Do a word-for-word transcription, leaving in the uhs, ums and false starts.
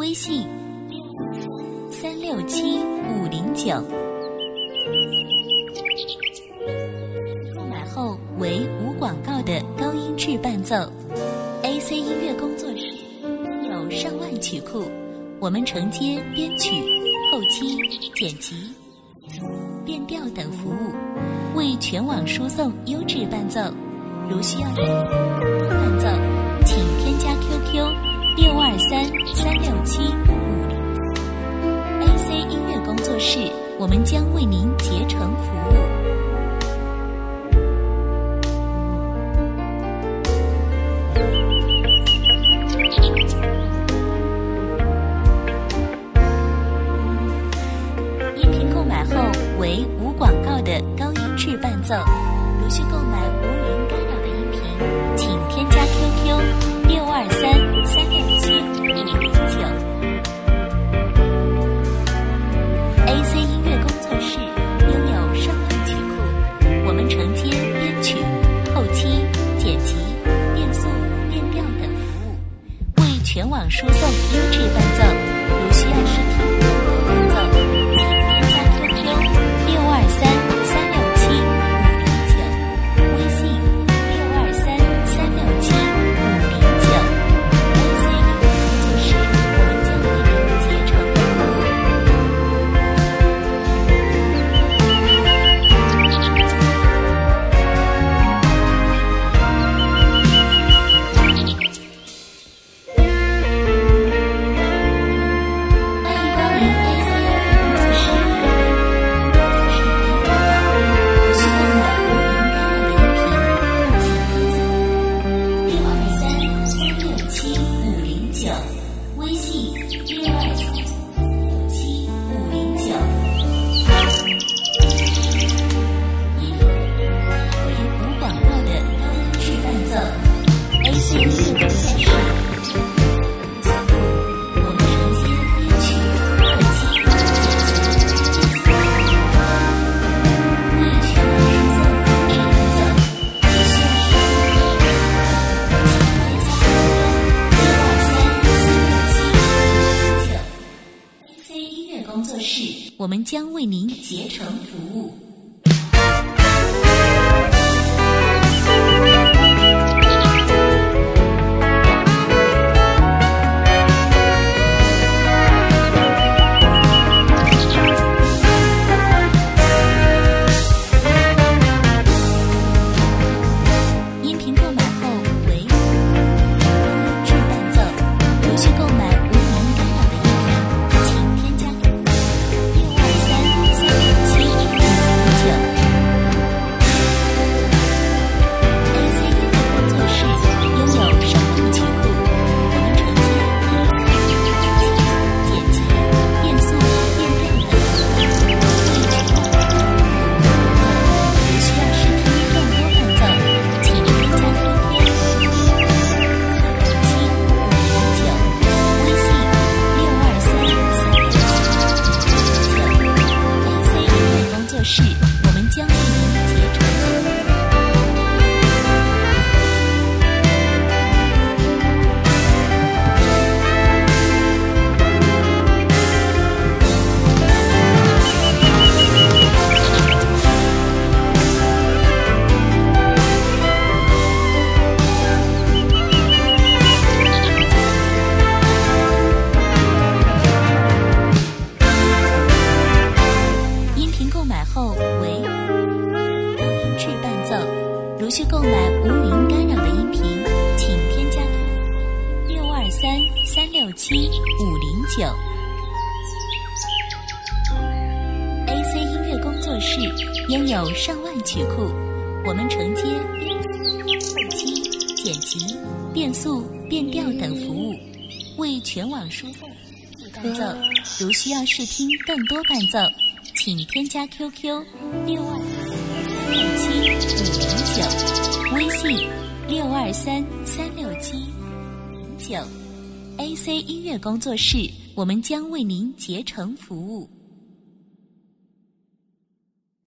微信三六七五零九。购买后为无广告的高音质伴奏。A C 音乐工作室有上万曲库，我们承接编曲、后期、剪辑、变调等服务，为全网输送优质伴奏。如需要伴奏，请添加 Q Q 六二三三六七五零。A C 音乐工作室，我们将为您竭诚服务。音频购买后为无广告的高音质伴奏。如需购买无人干扰的音频，请添加 Q Q 六二三三六七五零九。A C 音乐工作室拥有上万曲库，我们承接编曲、后期、剪辑、变速、变调等服务，为全网输送优质伴奏。如需要试听更多伴奏，请添加 Q Q 六二三三六七五零九。微信六二三三六七五零九。A C 音乐工作室，我们将为您竭诚服务。我们将为您竭诚服务。音频购买后为质伴奏，如需购买无人干扰的音频，请添加六二三三六七五零九。A C 音乐工作室拥有上万曲库，我们承接剪辑、变速、变调等服务，为全网输送。如需要试听更多伴奏，请添加 Q Q 七五零九，微信六二三三六七五零九。A C 音乐工作室，我们将为您竭诚服务。音频购买后为高音质伴奏，如需购买无云干扰的音频，请添加六二三三六七五零九。A C 音乐工作室拥有上万曲库，我们承接后期、剪辑、变速、变调等服务，为全网输送伴奏。如需要试听更多伴奏，请添加 Q Q 六二三六七五零九，微信六二三三六七零九。A C 音乐工作室，我们将为您竭诚服务。